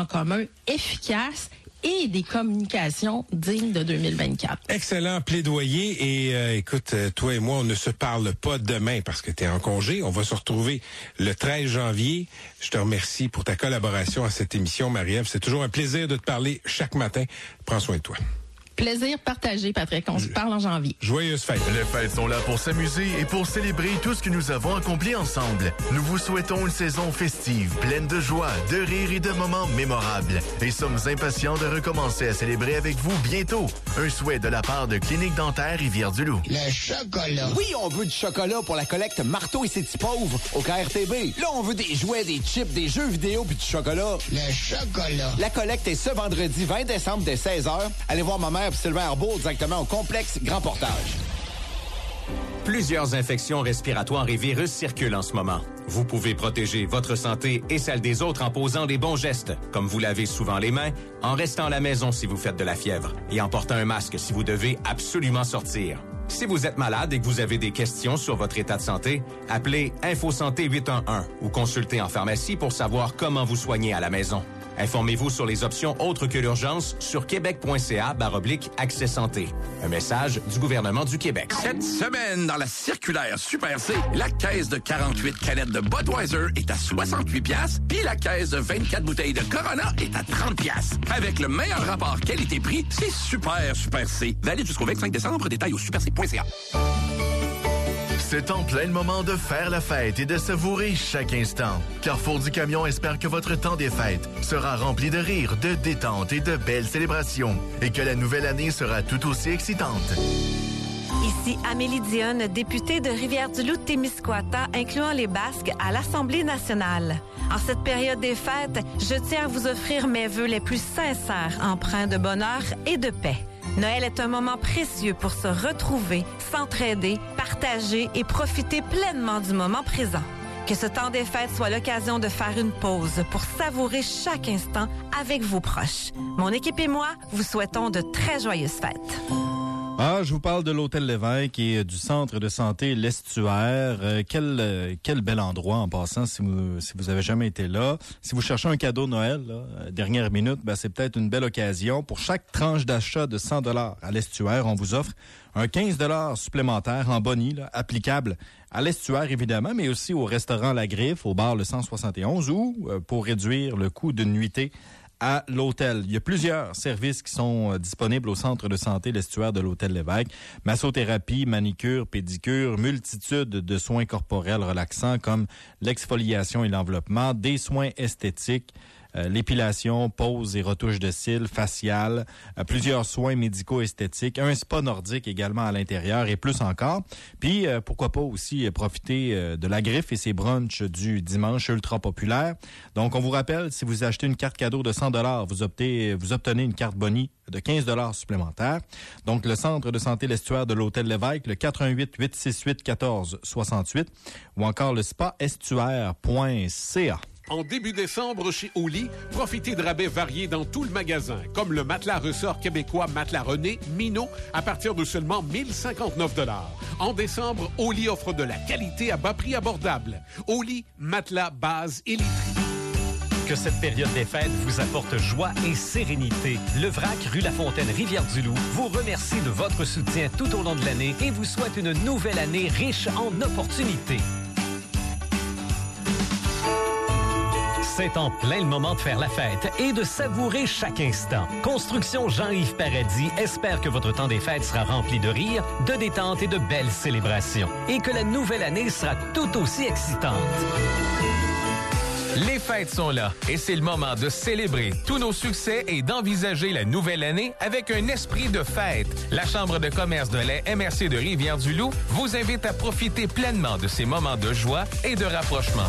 en commun efficaces et des communications dignes de 2024. Excellent plaidoyer. Et écoute, toi et moi, on ne se parle pas demain parce que tu es en congé. On va se retrouver le 13 janvier. Je te remercie pour ta collaboration à cette émission, Marie-Ève. C'est toujours un plaisir de te parler chaque matin. Prends soin de toi. Plaisir partagé, Patrick. On se parle en janvier. Joyeuses fêtes. Les fêtes sont là pour s'amuser et pour célébrer tout ce que nous avons accompli ensemble. Nous vous souhaitons une saison festive, pleine de joie, de rire et de moments mémorables. Et sommes impatients de recommencer à célébrer avec vous bientôt. Un souhait de la part de Clinique Dentaire Rivière-du-Loup. Le chocolat. Oui, on veut du chocolat pour la collecte Marteau et ses petits pauvres au KRTB. Là, on veut des jouets, des chips, des jeux vidéo puis du chocolat. Le chocolat. La collecte est ce vendredi 20 décembre dès 16h. Allez voir ma mère et Sylvain Arbault directement au complexe Grand Portage. Plusieurs infections respiratoires et virus circulent en ce moment. Vous pouvez protéger votre santé et celle des autres en posant des bons gestes, comme vous lavez souvent les mains, en restant à la maison si vous faites de la fièvre et en portant un masque si vous devez absolument sortir. Si vous êtes malade et que vous avez des questions sur votre état de santé, appelez InfoSanté 811 ou consultez en pharmacie pour savoir comment vous soigner à la maison. Informez-vous sur les options autres que l'urgence sur québec.ca/accès santé. Un message du gouvernement du Québec. Cette semaine, dans la circulaire Super C, la caisse de 48 canettes de Budweiser est à 68 $, puis la caisse de 24 bouteilles de Corona est à 30 $. Avec le meilleur rapport qualité-prix, c'est Super C. Valide jusqu'au 25 décembre, détail au superc.ca. C'est en plein moment de faire la fête et de savourer chaque instant. Carrefour du Camion espère que votre temps des fêtes sera rempli de rires, de détente et de belles célébrations et que la nouvelle année sera tout aussi excitante. Ici Amélie Dionne, députée de Rivière-du-Loup-Témiscouata, incluant les Basques à l'Assemblée nationale. En cette période des fêtes, je tiens à vous offrir mes vœux les plus sincères, empreints de bonheur et de paix. Noël est un moment précieux pour se retrouver, s'entraider, partager et profiter pleinement du moment présent. Que ce temps des fêtes soit l'occasion de faire une pause pour savourer chaque instant avec vos proches. Mon équipe et moi vous souhaitons de très joyeuses fêtes. Ah, je vous parle de l'Hôtel Lévesque et du centre de santé L'Estuaire. Quel bel endroit en passant si vous avez jamais été là. Si vous cherchez un cadeau Noël, là, dernière minute, c'est peut-être une belle occasion. Pour chaque tranche d'achat de 100 $ à L'Estuaire, on vous offre un 15 $ supplémentaire en boni, là, applicable à L'Estuaire évidemment, mais aussi au restaurant La Griffe, au bar le 171 ou pour réduire le coût d'une nuitée à l'hôtel. Il y a plusieurs services qui sont disponibles au centre de santé L'Estuaire de l'Hôtel Lévesque. Massothérapie, manicure, pédicure, multitude de soins corporels relaxants comme l'exfoliation et l'enveloppement, des soins esthétiques, l'épilation, pose et retouche de cils, facial, plusieurs soins médico-esthétiques, un spa nordique également à l'intérieur et plus encore. Puis, pourquoi pas aussi profiter de La Griffe et ses brunchs du dimanche ultra populaire. Donc, on vous rappelle, si vous achetez une carte cadeau de 100 $, vous obtenez une carte boni de 15 $ supplémentaires. Donc, le centre de santé L'Estuaire de l'Hôtel Lévesque, le 418-868-1468 ou encore le spaestuaire.ca. En début décembre, chez Oli, profitez de rabais variés dans tout le magasin, comme le matelas ressort québécois Matelas René, Minot, à partir de seulement 1059 $. En décembre, Oli offre de la qualité à bas prix abordable. Oli, matelas, base et literie. Que cette période des fêtes vous apporte joie et sérénité. Le Vrac, rue La Fontaine, Rivière-du-Loup, vous remercie de votre soutien tout au long de l'année et vous souhaite une nouvelle année riche en opportunités. C'est en plein le moment de faire la fête et de savourer chaque instant. Construction Jean-Yves Paradis espère que votre temps des fêtes sera rempli de rires, de détente et de belles célébrations. Et que la nouvelle année sera tout aussi excitante. Les fêtes sont là et c'est le moment de célébrer tous nos succès et d'envisager la nouvelle année avec un esprit de fête. La Chambre de commerce de la MRC de Rivière-du-Loup vous invite à profiter pleinement de ces moments de joie et de rapprochement.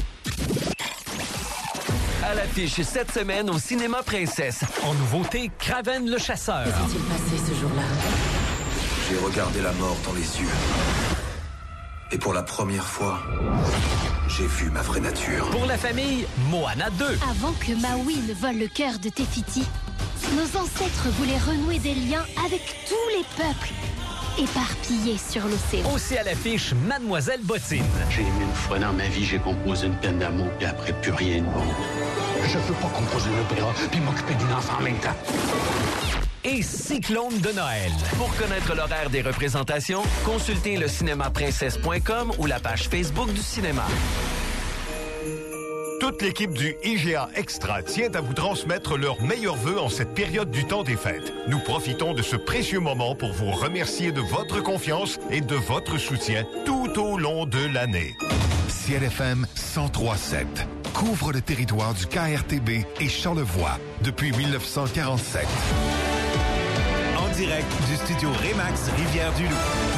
À l'affiche cette semaine au Cinéma Princesse. En nouveauté, Kraven le chasseur. Que s'est-il passé ce jour-là? J'ai regardé la mort dans les yeux. Et pour la première fois, j'ai vu ma vraie nature. Pour la famille, Moana 2. Avant que Maui ne vole le cœur de Tefiti, nos ancêtres voulaient renouer des liens avec tous les peuples éparpillés sur l'océan. Aussi à l'affiche, Mademoiselle Bottine. J'ai aimé une fois dans ma vie, j'ai composé une peine d'amour, puis après, plus rien de bon. Je peux pas composer un opéra puis m'occuper d'une enfant en même temps. Et Cyclone de Noël. Pour connaître l'horaire des représentations, consultez le cinémaprincesse.com ou la page Facebook du cinéma. Toute l'équipe du IGA Extra tient à vous transmettre leurs meilleurs vœux en cette période du temps des fêtes. Nous profitons de ce précieux moment pour vous remercier de votre confiance et de votre soutien tout au long de l'année. Ciel FM 103.7 couvre le territoire du KRTB et Charlevoix depuis 1947. En direct du studio Remax Rivière-du-Loup.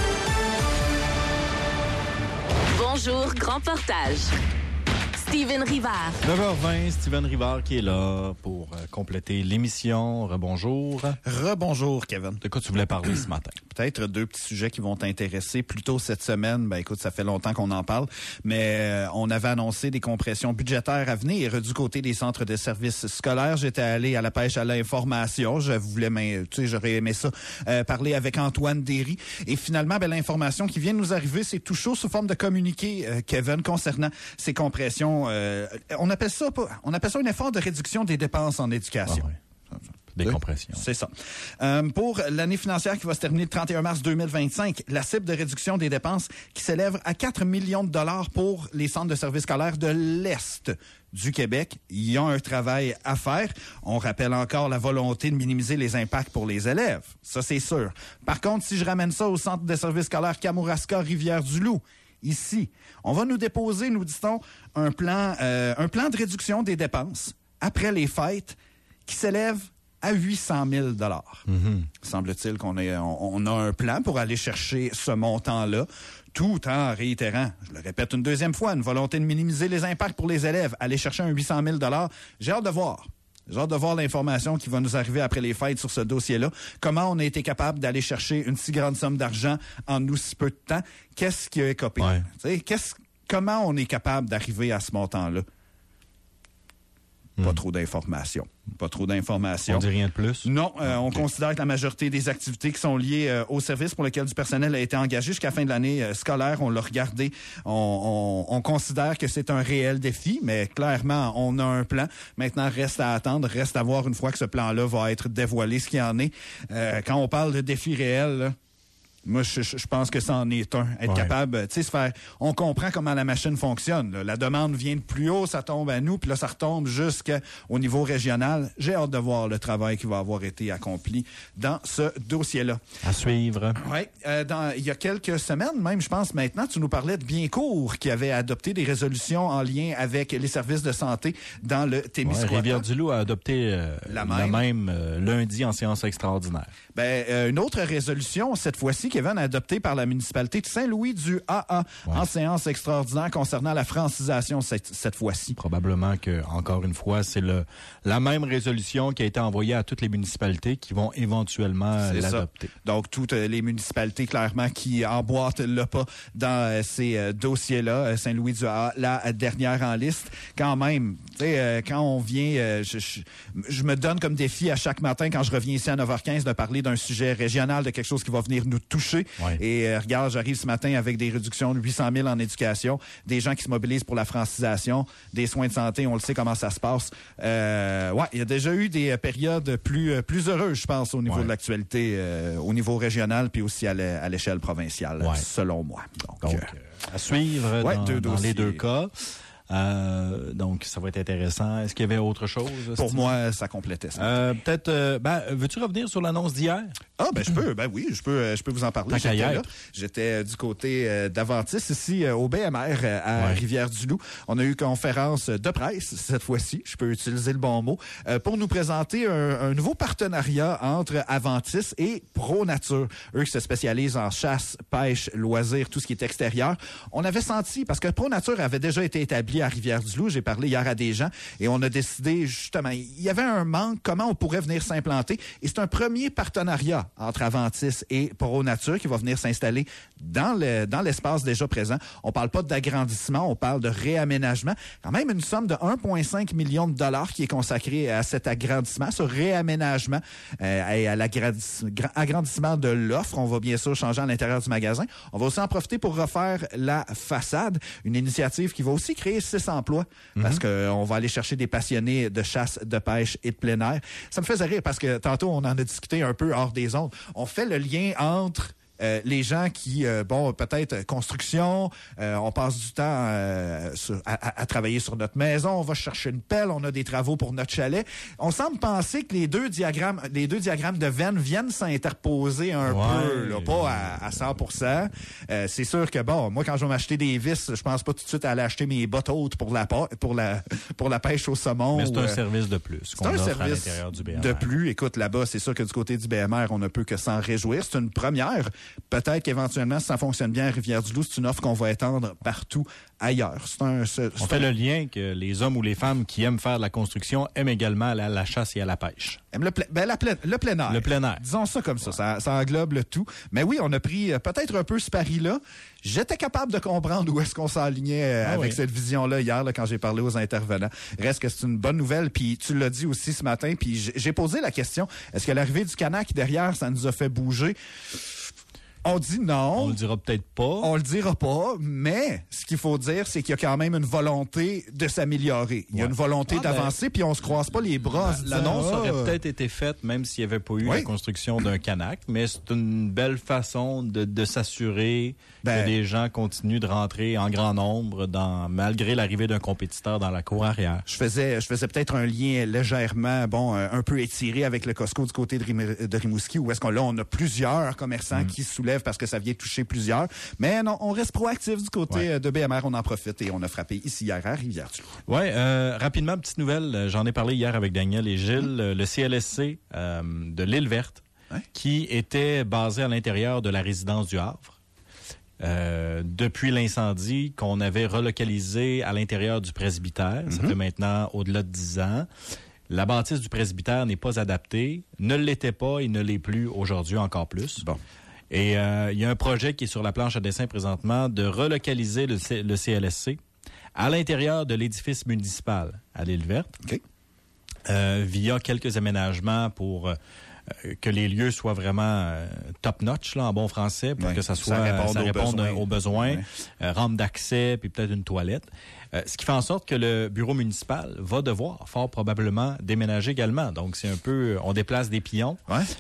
Bonjour, grand portage. Steven Rivard. 9h20, Steven Rivard qui est là pour compléter l'émission. Rebonjour. Rebonjour, Kevin. De quoi tu voulais parler ce matin? Peut-être deux petits sujets qui vont t'intéresser. Plus tôt cette semaine, écoute, ça fait longtemps qu'on en parle, mais on avait annoncé des compressions budgétaires à venir du côté des centres de services scolaires. J'étais allé à la pêche à l'information. J'aurais aimé ça, parler avec Antoine Derry. Et finalement, l'information qui vient de nous arriver, c'est tout chaud sous forme de communiqué, Kevin, concernant ces compressions. On appelle ça un effort de réduction des dépenses en éducation. Ah ouais. Des compressions. C'est ça. Pour l'année financière qui va se terminer le 31 mars 2025, la cible de réduction des dépenses qui s'élève à 4 millions de dollars pour les centres de services scolaires de l'Est du Québec. Il y a un travail à faire. On rappelle encore la volonté de minimiser les impacts pour les élèves. Ça, c'est sûr. Par contre, si je ramène ça au centre de services scolaires Kamouraska, Rivière-du-Loup, ici, on va nous déposer, nous dit-on, un plan de réduction des dépenses après les fêtes qui s'élève à 800 000 $. Semble-t-il qu'on a un plan pour aller chercher ce montant-là, tout en réitérant, je le répète une deuxième fois, une volonté de minimiser les impacts pour les élèves, aller chercher un 800 000 $. J'ai hâte de voir. J'ai hâte de voir l'information qui va nous arriver après les fêtes sur ce dossier-là. Comment on a été capable d'aller chercher une si grande somme d'argent en aussi peu de temps? Qu'est-ce qui a écopé? Ouais. Comment on est capable d'arriver à ce montant-là? Pas trop d'informations. On dit rien de plus? Non, on considère que la majorité des activités qui sont liées au service pour lequel du personnel a été engagé jusqu'à la fin de l'année scolaire, on l'a regardé. On considère que c'est un réel défi, mais clairement, on a un plan. Maintenant, reste à attendre, reste à voir une fois que ce plan-là va être dévoilé, ce qu'il en est. Quand on parle de défi réel, là, moi, je pense que ça en est un. Être capable, tu sais, on comprend comment la machine fonctionne. Là. La demande vient de plus haut, ça tombe à nous, puis là, ça retombe jusqu'au niveau régional. J'ai hâte de voir le travail qui va avoir été accompli dans ce dossier-là. À suivre. Oui. Il y a quelques semaines, même, je pense maintenant, tu nous parlais de Biencourt, qui avait adopté des résolutions en lien avec les services de santé dans le Témiscouata. Rivière-du-Loup a adopté la même lundi en séance extraordinaire. Une autre résolution, cette fois-ci, Kevin, adoptée par la municipalité de Saint-Louis-du-AA en séance extraordinaire concernant la francisation cette fois-ci. Probablement que, encore une fois, c'est la même résolution qui a été envoyée à toutes les municipalités qui vont éventuellement l'adopter. Ça. Donc, toutes les municipalités, clairement, qui emboîtent le pas dans ces dossiers-là. Saint-Louis-du-AA, la dernière en liste. Quand même, tu sais, quand on vient, je me donne comme défi à chaque matin, quand je reviens ici à 9h15, de parler d'un sujet régional, de quelque chose qui va venir nous toucher. Et regarde, j'arrive ce matin avec des réductions de 800 000 en éducation, des gens qui se mobilisent pour la francisation, des soins de santé, on le sait comment ça se passe. Il y a déjà eu des périodes plus heureuses, je pense, au niveau de l'actualité, au niveau régional, puis aussi à l'échelle provinciale, selon moi. Donc à suivre dans les deux cas. Donc, ça va être intéressant. Est-ce qu'il y avait autre chose? Pour moi, ça complétait ça. Peut-être, veux-tu revenir sur l'annonce d'hier? Je peux. Oui, je peux vous en parler. J'étais du côté d'Aventis, ici, au BMR, à Rivière-du-Loup. On a eu conférence de presse, cette fois-ci. Je peux utiliser le bon mot, pour nous présenter un nouveau partenariat entre Aventis et ProNature. Eux qui se spécialisent en chasse, pêche, loisirs, tout ce qui est extérieur. On avait senti, parce que ProNature avait déjà été établi à Rivière-du-Loup, j'ai parlé hier à des gens, et on a décidé, justement, il y avait un manque, comment on pourrait venir s'implanter, et c'est un premier partenariat entre Aventis et ProNature qui va venir s'installer dans l'espace déjà présent. On parle pas d'agrandissement, on parle de réaménagement. Quand même une somme de 1,5 million de dollars qui est consacrée à cet agrandissement, ce réaménagement et à l'agrandissement de l'offre. On va bien sûr changer à l'intérieur du magasin. On va aussi en profiter pour refaire la façade, une initiative qui va aussi créer 6 emplois parce qu'on va aller chercher des passionnés de chasse, de pêche et de plein air. Ça me faisait rire parce que tantôt, on en a discuté un peu hors des ondes. On fait le lien entre les gens qui, peut-être construction, on passe du temps à travailler sur notre maison, on va chercher une pelle, on a des travaux pour notre chalet. On semble penser que les deux diagrammes de Venn viennent s'interposer un peu, là, pas à 100%. C'est sûr que, moi, quand je vais m'acheter des vis, je pense pas tout de suite à aller acheter mes bottes hautes pour la pêche au saumon. Mais c'est un service de plus qu'on offre à l'intérieur du BMR. De plus. Écoute, là-bas, c'est sûr que du côté du BMR, on ne peut que s'en réjouir. C'est une première. Peut-être qu'éventuellement, si ça fonctionne bien à Rivière-du-Loup, c'est une offre qu'on va étendre partout ailleurs. On fait le lien que les hommes ou les femmes qui aiment faire de la construction aiment également aller à la chasse et à la pêche. Aiment le plein air. Le plein air. Disons ça comme ça. Ça englobe le tout. Mais oui, on a pris peut-être un peu ce pari-là. J'étais capable de comprendre où est-ce qu'on s'alignait avec cette vision-là hier, quand j'ai parlé aux intervenants. Reste que c'est une bonne nouvelle, puis tu l'as dit aussi ce matin, puis j'ai posé la question, est-ce que l'arrivée du Canac derrière, ça nous a fait bouger? On dit non. On le dira peut-être pas. On le dira pas, mais ce qu'il faut dire, c'est qu'il y a quand même une volonté de s'améliorer. Il y a une volonté d'avancer, puis on se croise pas les bras. L'annonce aurait peut-être été faite même s'il n'y avait pas eu la construction d'un Canac, mais c'est une belle façon de s'assurer que les gens continuent de rentrer en grand nombre malgré l'arrivée d'un compétiteur dans la cour arrière. Je faisais peut-être un lien légèrement, un peu étiré avec le Costco du côté de Rimouski, où est-ce qu'on a plusieurs commerçants qui se soulèvent parce que ça vient toucher plusieurs. Mais non, on reste proactif du côté de BMR, on en profite et on a frappé ici hier à Rivière-du-Loup. Oui, rapidement, petite nouvelle, j'en ai parlé hier avec Daniel et Gilles, le CLSC de l'Île Verte, qui était basé à l'intérieur de la résidence du Havre. Depuis l'incendie qu'on avait relocalisé à l'intérieur du presbytère, ça fait maintenant au-delà de 10 ans. La bâtisse du presbytère n'est pas adaptée, ne l'était pas et ne l'est plus aujourd'hui encore plus. Bon. Et il y a un projet qui est sur la planche à dessin présentement de relocaliser le CLSC à l'intérieur de l'édifice municipal à l'Île Verte, via quelques aménagements pour que les lieux soient vraiment top-notch, en bon français, pour que ça réponde aux besoins, rampe d'accès, puis peut-être une toilette. Ce qui fait en sorte que le bureau municipal va devoir fort probablement déménager également. Donc, c'est un peu... On déplace des pions.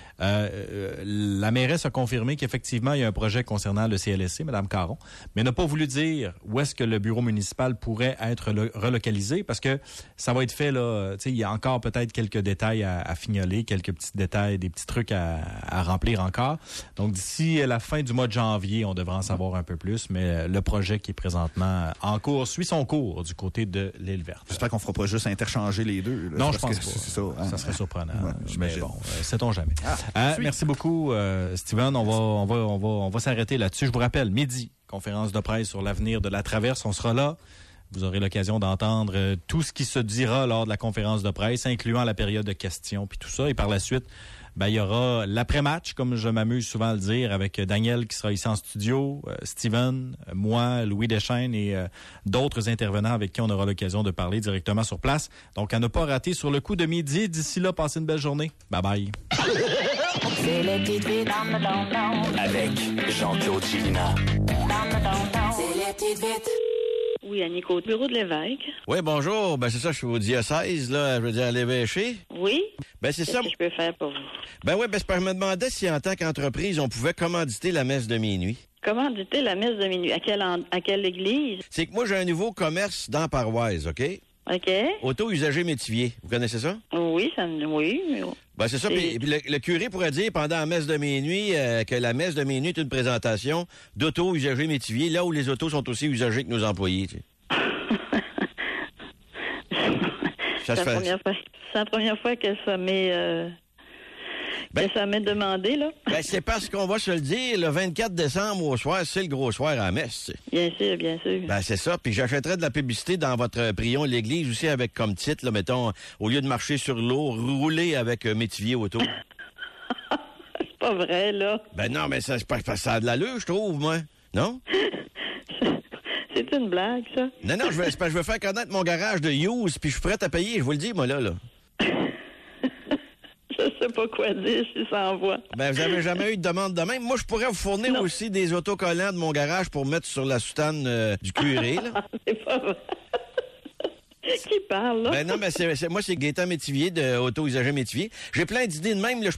La mairesse a confirmé qu'effectivement, il y a un projet concernant le CLSC, Mme Caron, mais n'a pas voulu dire où est-ce que le bureau municipal pourrait être relocalisé, parce que ça va être fait, là... Tu sais, il y a encore peut-être quelques détails à fignoler, quelques petits détails, des petits trucs à remplir encore. Donc, d'ici la fin du mois de janvier, on devra en savoir un peu plus, mais le projet qui est présentement en cours suit son cours du côté de l'Île Verte. J'espère qu'on ne fera pas juste interchanger les deux. Là, non, je pense pas. C'est ça, ça serait surprenant. Mais bon, sait-on jamais. Ah, merci beaucoup, Steven. On va s'arrêter là-dessus. Je vous rappelle, midi, conférence de presse sur l'avenir de la traverse. On sera là. Vous aurez l'occasion d'entendre tout ce qui se dira lors de la conférence de presse, incluant la période de questions puis tout ça. Et par la suite, il y aura l'après-match, comme je m'amuse souvent à le dire, avec Daniel qui sera ici en studio, Steven, moi, Louis Deschênes et d'autres intervenants avec qui on aura l'occasion de parler directement sur place. Donc, à ne pas rater sur le coup de midi. D'ici là, passez une belle journée. Bye-bye. C'est les petites vites avec Jean-Claude Chilina. C'est les petites vites. Oui, Annick, au bureau de l'évêque. Oui, bonjour. C'est ça, je suis au diocèse, là, je veux dire, à l'évêché. Oui? C'est ça. Qu'est-ce que je peux faire pour vous? C'est parce que je me demandais si, en tant qu'entreprise, on pouvait commanditer la messe de minuit. Commanditer la messe de minuit? À quelle église? C'est que moi, j'ai un nouveau commerce dans Paroise, OK? OK. Auto-usager métivier. Vous connaissez ça? Oui, oui. C'est ça. Puis le curé pourrait dire pendant la messe de minuit que la messe de minuit est une présentation d'auto-usager métivier, là où les autos sont aussi usagés que nos employés. Tu sais. C'est la première fois que ça m'est... ça m'est demandé, là. C'est parce qu'on va se le dire, le 24 décembre au soir, c'est le gros soir à la messe. Bien sûr, bien sûr. C'est ça. Puis j'achèterais de la publicité dans votre prion de l'église aussi avec comme titre, là, mettons, au lieu de marcher sur l'eau, rouler avec métivier auto. C'est pas vrai, là. Non, mais ça a de l'allure, je trouve, moi. Non? C'est une blague, ça. Non, je veux faire connaître mon garage de use, puis je suis prêt à payer, je vous le dis, moi, là. Je sais pas quoi dire si ça envoie. Vous avez jamais eu de demande de même? Moi, je pourrais vous fournir aussi des autocollants de mon garage pour mettre sur la soutane du curé, là. C'est pas vrai. Qui parle, là? Ben non, mais moi, c'est Gaétan Métivier de Auto Usager Métivier. J'ai plein d'idées de même, là.